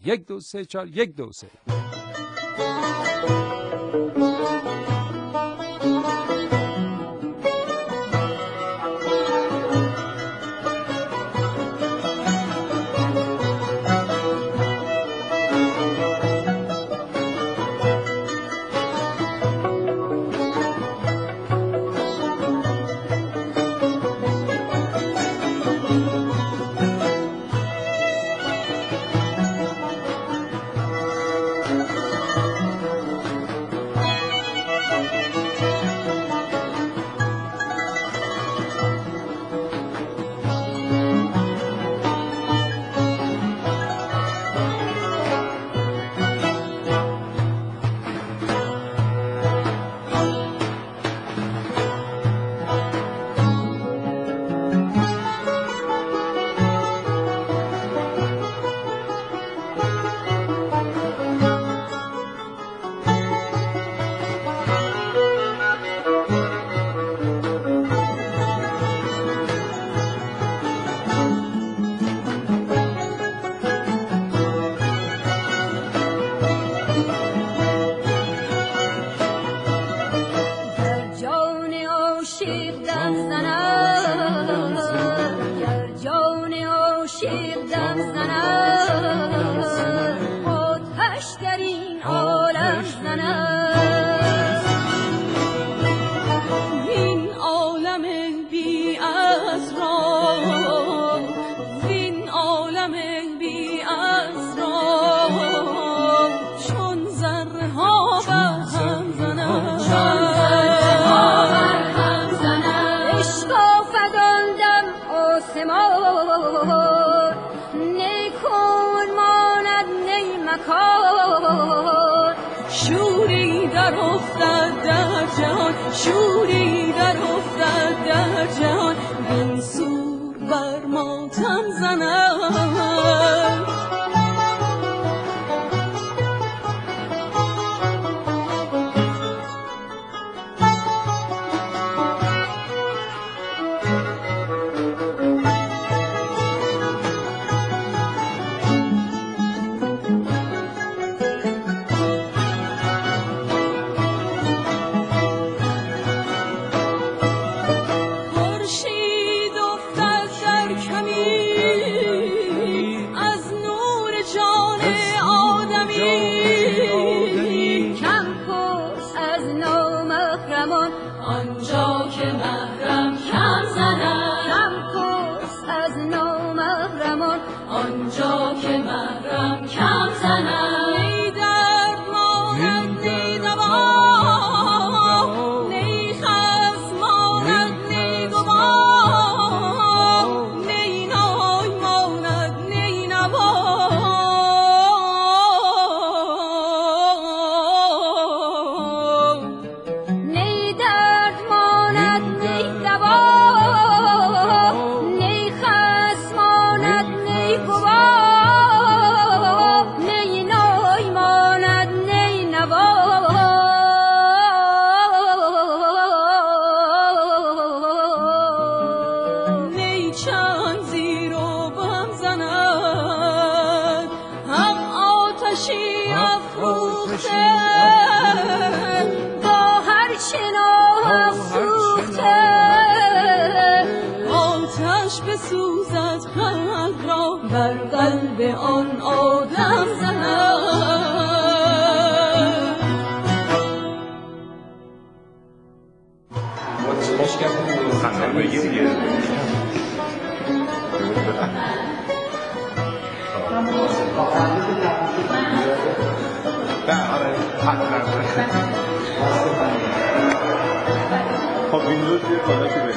1 2 3 4 1 2 3. شوری در افتد در جهان، شوری در افتد در جهان، این سور بر ماتم زند. آنجا که محرم کم زند، کم پرس از نامحرمان، آنجا که محرم کم زند. نی درد ماند نی دوا، نی خصم ماند نی گوا، نی نای ماند نی نوا. بسوزد قلب را بر قلب آن آدم زند. خندم بگیم دیگه. خب ویندوز یه کالا که